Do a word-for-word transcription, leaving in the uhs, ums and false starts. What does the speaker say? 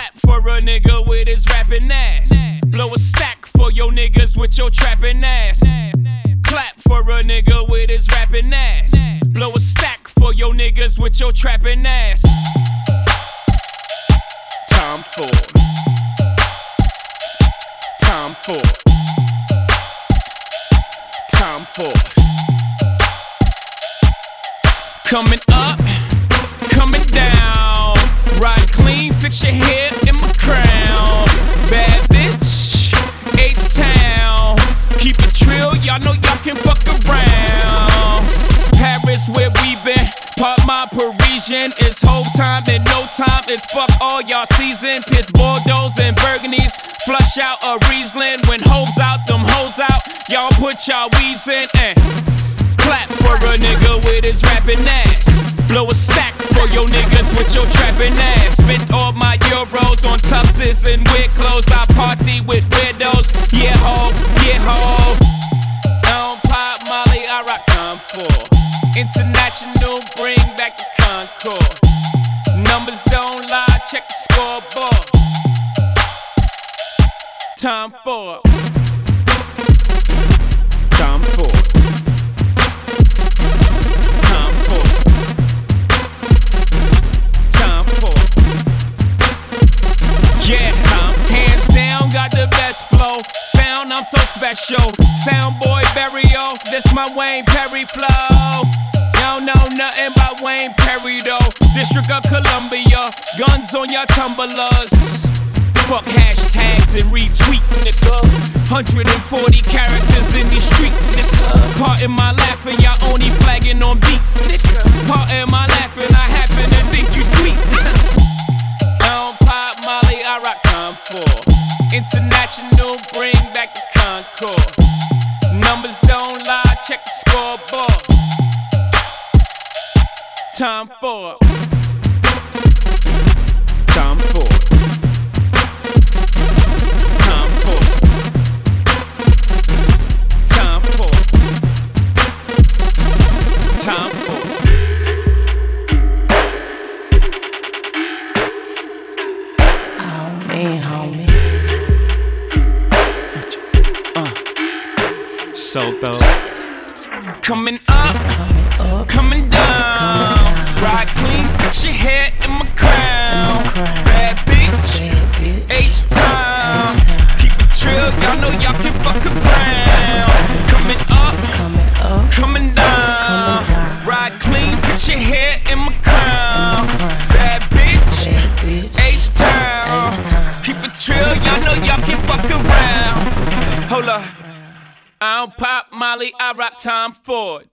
Clap for a nigga with his rapping ass. Blow a stack for your niggas with your trapping ass. Clap for a nigga with his rapping ass. Blow a stack for your niggas with your trapping ass. Tom Ford. Tom Ford. Tom Ford. Coming up, coming down. Ride clean, fix your hair in my crown. Bad bitch, H-Town. Keep it trill, y'all know y'all can fuck around. Paris where we been, part my Parisian. It's whole time and no time, it's fuck all y'all season. Piss Bordeaux and Burgundies, flush out a Riesling. When hoes out, them hoes out, y'all put y'all weaves in and clap for a nigga with his rapping ass. Blow a stack for your niggas with your trapping ass. Spent all my euros on tuxes and weird clothes. I party with weirdos. Yeah ho, yeah ho. I don't pop Molly, I rock Tom Ford. International, bring back the Concord. Numbers don't lie, check the scoreboard. Tom Ford. Tom Ford. Tom Ford. Tom Ford. Yeah, Tom. Hands down, got the best flow. Sound, I'm so special. Sound boy Burial, this my Wayne Perry flow. Y'all know nothing about Wayne Perry though. District of Columbia, guns on your tumblers. Fuck hashtags and retweets, nigga. one hundred forty characters in these streets, nigga. Pardon my laughing, y'all only flagging on beats, nigga. Pardon my laughing, I happen to think you sweet. I don't pop Molly, I rock Tom Ford. International, bring back the Concord. Numbers don't lie, check the scoreboard. Tom Ford. Tom Ford. Tom Ford. Tom Ford. Tom Ford. Oh man, homie. Uh, so though. Coming up, Coming up, coming down. Ride clean, fix your hair in my crown. Bad bitch, bad bitch. H-Time. H-Time. Keep it trill, y'all know y'all can fuck around. Coming up, Coming up, coming down. coming down. Ride clean, fix your hair in my crown. Bad bitch, bad bitch. H-Town. H-Town. Keep it trill, y'all know y'all can fuck around. Hold up, I don't pop Molly, I rock Tom Ford.